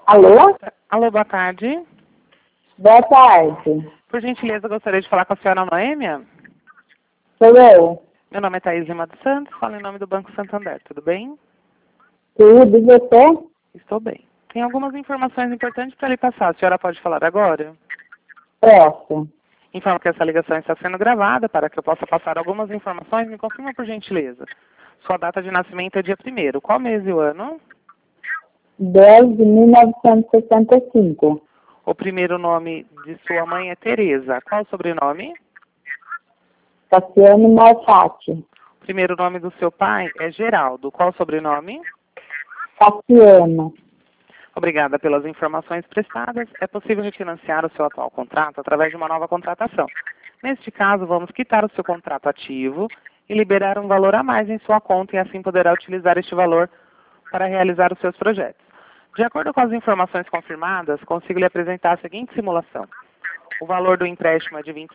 Alô? Alô, boa tarde. Boa tarde. Por gentileza, gostaria de falar com a senhora Noêmia. Sou eu. Meu nome é Thaís Lima dos Santos, falo em nome do Banco Santander. Tudo bem? Tudo, e você? Estou bem. Tem algumas informações importantes para lhe passar. A senhora pode falar agora? Posso. Informo que essa ligação está sendo gravada para que eu possa passar algumas informações. Me confirma, por gentileza. Sua data de nascimento é dia 1º. Qual mês e o ano? 10 de 1965. O primeiro nome de sua mãe é Tereza. Qual o sobrenome? Cassiano Malfatti. O primeiro nome do seu pai é Geraldo. Qual o sobrenome? Cassiano. Obrigada pelas informações prestadas. É possível refinanciar o seu atual contrato através de uma nova contratação. Neste caso, vamos quitar o seu contrato ativo e liberar um valor a mais em sua conta e assim poderá utilizar este valor para realizar os seus projetos. De acordo com as informações confirmadas, consigo lhe apresentar a seguinte simulação. O valor do empréstimo é de R$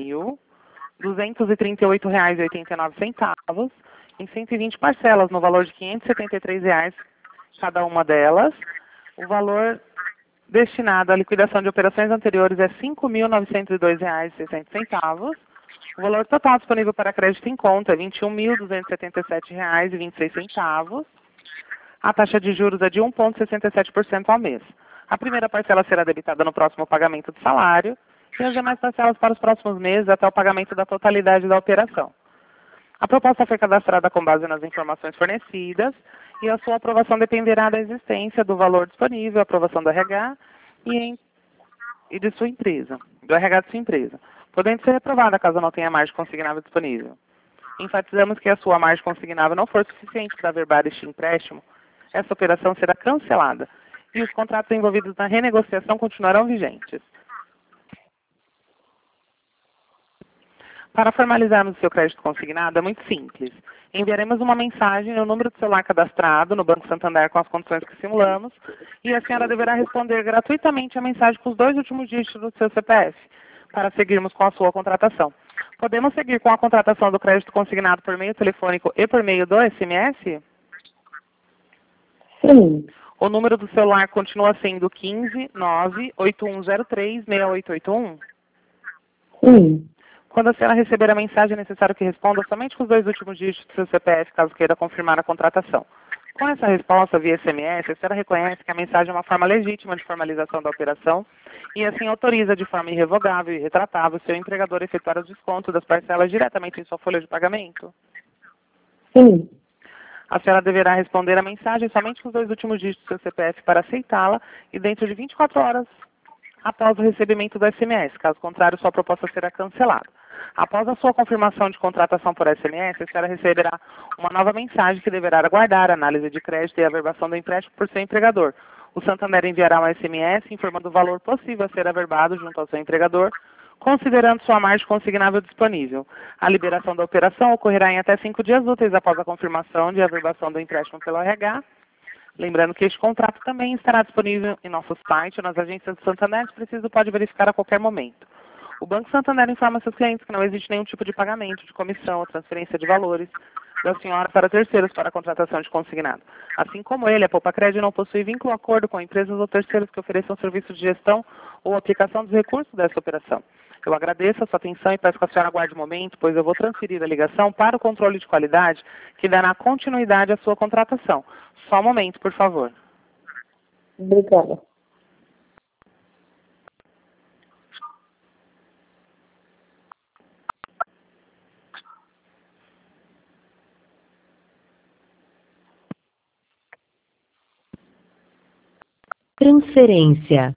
27.238,89 em 120 parcelas, no valor de R$ 573 cada uma delas. O valor destinado à liquidação de operações anteriores é R$ 5.902,60. O valor total disponível para crédito em conta é R$ 21.277,26. A taxa de juros é de 1,67% ao mês. A primeira parcela será debitada no próximo pagamento do salário e as demais parcelas para os próximos meses até o pagamento da totalidade da operação. A proposta foi cadastrada com base nas informações fornecidas e a sua aprovação dependerá da existência do valor disponível, aprovação do RH e de sua empresa, do RH de sua empresa, podendo ser reprovada caso não tenha margem consignável disponível. Enfatizamos que a sua margem consignável não for suficiente para averbar este empréstimo, essa operação será cancelada e os contratos envolvidos na renegociação continuarão vigentes. Para formalizarmos o seu crédito consignado é muito simples. Enviaremos uma mensagem no número de celular cadastrado no Banco Santander com as condições que simulamos e a senhora deverá responder gratuitamente a mensagem com os 2 últimos dígitos do seu CPF para seguirmos com a sua contratação. Podemos seguir com a contratação do crédito consignado por meio telefônico e por meio do SMS? Sim. O número do celular continua sendo 15 98103 6881? Sim. Quando a senhora receber a mensagem, é necessário que responda somente com os 2 últimos dígitos do seu CPF, caso queira confirmar a contratação. Com essa resposta via SMS, a senhora reconhece que a mensagem é uma forma legítima de formalização da operação e assim autoriza de forma irrevogável e retratável o seu empregador a efetuar o desconto das parcelas diretamente em sua folha de pagamento? Sim. A senhora deverá responder a mensagem somente com os 2 últimos dígitos do seu CPF para aceitá-la e dentro de 24 horas após o recebimento do SMS. Caso contrário, sua proposta será cancelada. Após a sua confirmação de contratação por SMS, a senhora receberá uma nova mensagem que deverá aguardar a análise de crédito e a averbação do empréstimo por seu empregador. O Santander enviará um SMS informando o valor possível a ser averbado junto ao seu empregador, considerando sua margem consignável disponível. A liberação da operação ocorrerá em até 5 dias úteis após a confirmação de averbação do empréstimo pelo RH. Lembrando que este contrato também estará disponível em nosso site ou nas agências do Santander, se preciso pode verificar a qualquer momento. O Banco Santander informa seus clientes que não existe nenhum tipo de pagamento, de comissão ou transferência de valores da senhora para terceiros para a contratação de consignado. Assim como ele, a Poupacred não possui vínculo ou acordo com empresas ou terceiros que ofereçam serviço de gestão ou aplicação dos recursos dessa operação. Eu agradeço a sua atenção e peço que a senhora aguarde um momento, pois eu vou transferir a ligação para o controle de qualidade que dará continuidade à sua contratação. Só um momento, por favor. Obrigada. Transferência.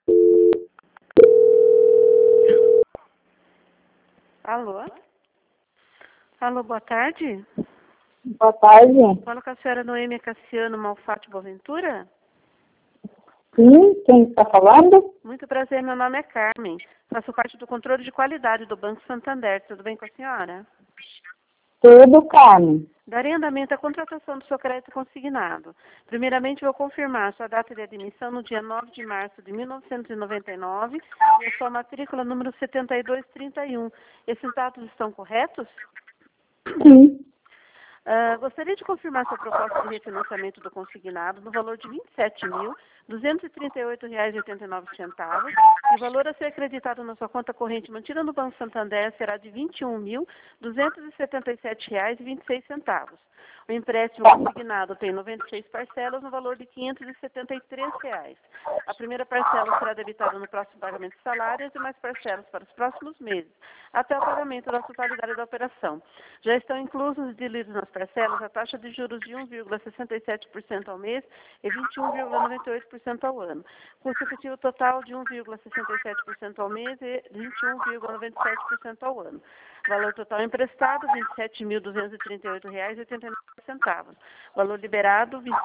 Alô? Alô, boa tarde. Boa tarde. Fala com a senhora Noêmia Cassiano Malfatti Boaventura? Sim, quem está falando? Muito prazer, meu nome é Carmen. Faço parte do controle de qualidade do Banco Santander. Tudo bem com a senhora? Tudo, Carmen. Darei andamento à contratação do seu crédito consignado. Primeiramente, vou confirmar sua data de admissão no dia 9 de março de 1999 e a sua matrícula número 7231. Esses dados estão corretos? Sim. Gostaria de confirmar sua proposta de refinanciamento do consignado no valor de R$ 27.238,89 e o valor a ser acreditado na sua conta corrente mantida no Banco Santander será de R$ 21.277,26. O empréstimo consignado tem 96 parcelas no valor de R$ 573. A primeira parcela será debitada no próximo pagamento de salário e as demais parcelas para os próximos meses, até o pagamento da totalidade da operação. Já estão inclusos de livros nas parcelas a taxa de juros de 1,67% ao mês e 21,98% ao ano. Custo efetivo total de 1,67% ao mês e 21,97% ao ano. Valor total emprestado, R$ 27.238,89. Valor liberado, R$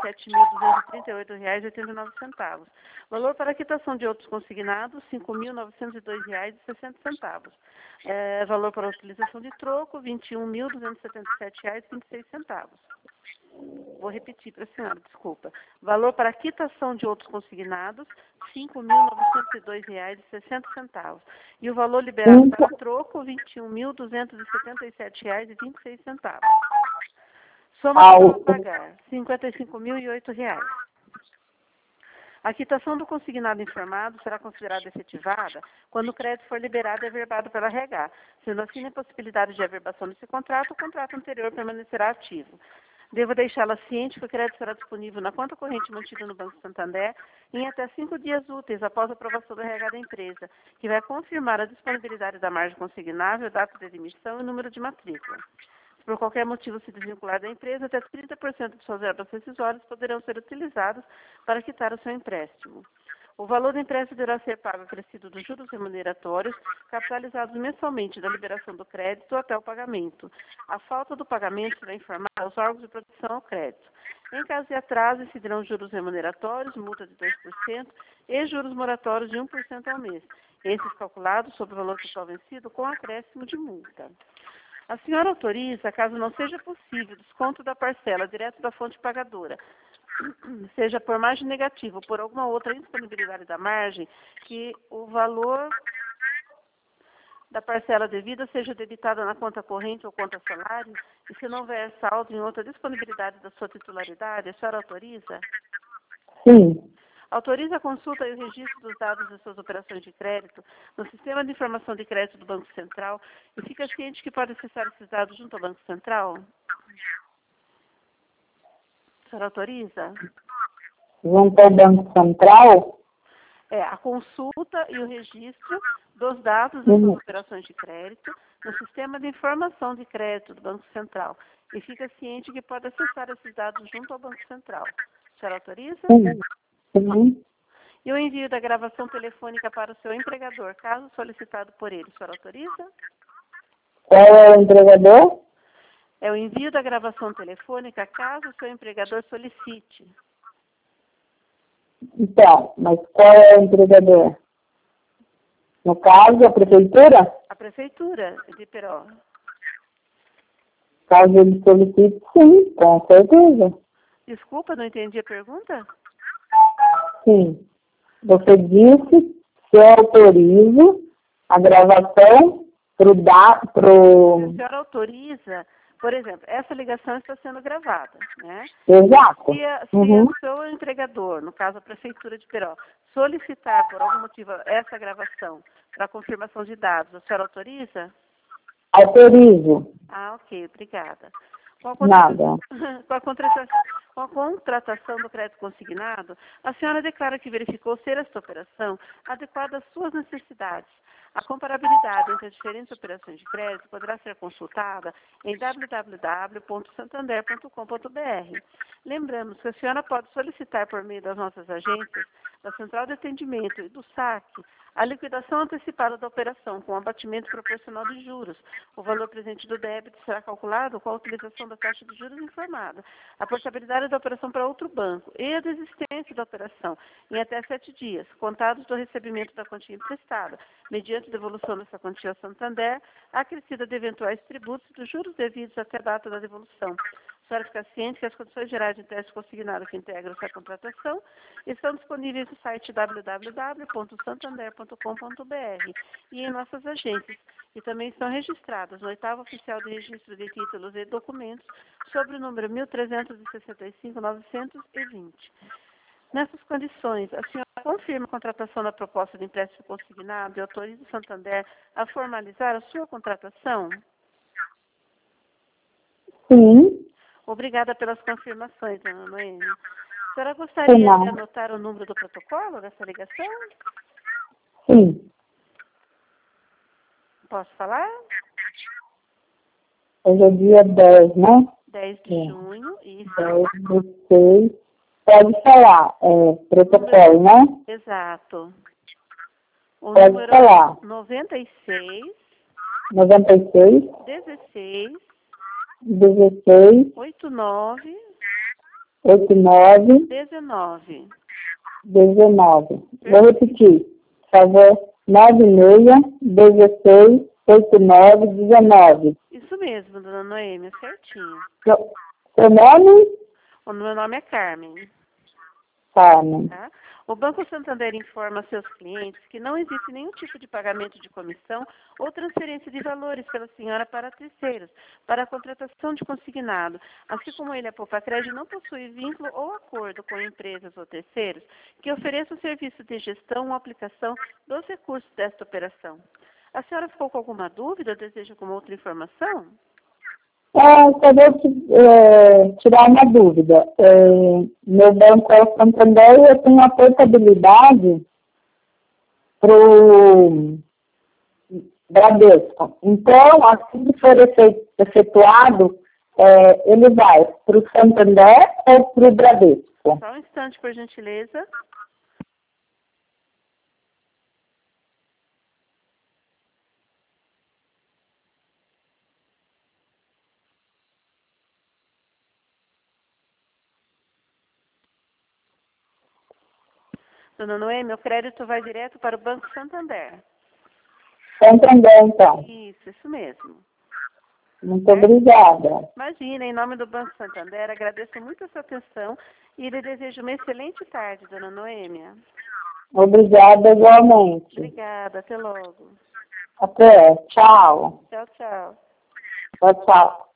27.238,89. Valor para quitação de outros consignados, R$ 5.902,60. Valor para utilização de troco, R$ 21.277,26. Vou repetir para a senhora, desculpa. Valor para quitação de outros consignados, R$ 5.902,60. E o valor liberado para troco, R$ 21.277,26. Soma total a pagar, R$ 55.008. A quitação do consignado informado será considerada efetivada quando o crédito for liberado e averbado pela RH. Sendo assim, a possibilidade de averbação desse contrato, o contrato anterior permanecerá ativo. Devo deixá-la ciente que o crédito será disponível na conta corrente mantida no Banco Santander em até 5 dias úteis após a aprovação do RH da empresa, que vai confirmar a disponibilidade da margem consignável, data de emissão e número de matrícula. Se por qualquer motivo se desvincular da empresa, até 30% de suas verbas rescisórias poderão ser utilizadas para quitar o seu empréstimo. O valor do empréstimo deverá ser pago acrescido dos juros remuneratórios, capitalizados mensalmente da liberação do crédito até o pagamento. A falta do pagamento será informada aos órgãos de proteção ao crédito. Em caso de atraso, incidirão juros remuneratórios, multa de 2% e juros moratórios de 1% ao mês. Esses calculados sobre o valor total vencido com acréscimo de multa. A senhora autoriza, caso não seja possível, desconto da parcela direto da fonte pagadora, seja por margem negativa ou por alguma outra indisponibilidade da margem, que o valor da parcela devida seja debitado na conta corrente ou conta salário, e se não houver saldo em outra disponibilidade da sua titularidade, a senhora autoriza? Sim. Autoriza a consulta e o registro dos dados das suas operações de crédito no Sistema de Informação de Crédito do Banco Central e fica ciente que pode acessar esses dados junto ao Banco Central? A senhora autoriza? Junto ao Banco Central? A consulta e o registro dos dados das suas operações de crédito no Sistema de Informação de Crédito do Banco Central e fica ciente que pode acessar esses dados junto ao Banco Central. A senhora autoriza? Sim. Sim. E o envio da gravação telefônica para o seu empregador, caso solicitado por ele, a senhora autoriza? Qual é o empregador? É o envio da gravação telefônica, caso o seu empregador solicite. Então, mas qual é o empregador? No caso, a prefeitura? A prefeitura de Peró. Caso ele solicite, sim, com certeza. Desculpa, não entendi a pergunta? Sim. Você disse que eu autorizo a gravação pro... A senhora autoriza, por exemplo, essa ligação está sendo gravada, né? Exato. Se o seu empregador, no caso a Prefeitura de Peró, solicitar por algum motivo essa gravação para confirmação de dados, a senhora autoriza? Autorizo. Ah, ok, obrigada. Nada. Com a contratação do crédito consignado, a senhora declara que verificou ser esta operação adequada às suas necessidades. A comparabilidade entre as diferentes operações de crédito poderá ser consultada em www.santander.com.br. Lembramos que a senhora pode solicitar por meio das nossas agências, da Central de Atendimento e do SAC, a liquidação antecipada da operação com abatimento proporcional de juros. O valor presente do débito será calculado com a utilização da taxa de juros informada, a portabilidade da operação para outro banco e a desistência da operação em até 7 dias, contados do recebimento da quantia emprestada, mediante devolução dessa quantia ao Santander, acrescida de eventuais tributos e dos juros devidos até a data da devolução. A senhora fica ciente que as condições gerais de empréstimo consignado que integram essa contratação estão disponíveis no site www.santander.com.br e em nossas agências, e também estão registradas no 8º Oficial de Registro de Títulos e Documentos, sobre o número 1365-920. Nessas condições, a senhora confirma a contratação da proposta de empréstimo consignado e autoriza o Santander a formalizar a sua contratação? Sim. Obrigada pelas confirmações, dona Noêmia. A senhora gostaria de anotar o número do protocolo dessa ligação? Sim. Posso falar? Hoje é dia 10, né? 10 de junho, isso. 10 de 6. Pode falar, protocolo, né? Exato. O Pode número falar. 96 96 16 16 89 89 19. 19. Vou repetir. Por favor. 96 16 89 19. Isso mesmo, dona Noêmia, certinho. Seu nome? O meu nome é Carmen. Carmen. Tá? O Banco Santander informa seus clientes que não existe nenhum tipo de pagamento de comissão ou transferência de valores pela senhora para terceiros, para a contratação de consignado, assim como ele, a Poupacred, não possui vínculo ou acordo com empresas ou terceiros que ofereçam serviço de gestão ou aplicação dos recursos desta operação. A senhora ficou com alguma dúvida ou deseja alguma outra informação? Só vou tirar uma dúvida. Meu banco é o Santander e eu tenho a portabilidade para o Bradesco. Então, assim que for efetuado, ele vai para o Santander ou para o Bradesco? Só um instante, por gentileza. Dona Noêmia, o crédito vai direto para o Banco Santander. Santander, então. Isso mesmo. Muito obrigada. Imagina, em nome do Banco Santander, agradeço muito a sua atenção e lhe desejo uma excelente tarde, dona Noêmia. Obrigada igualmente. Obrigada, até logo. Até, tchau. Tchau, tchau. Tchau, tchau.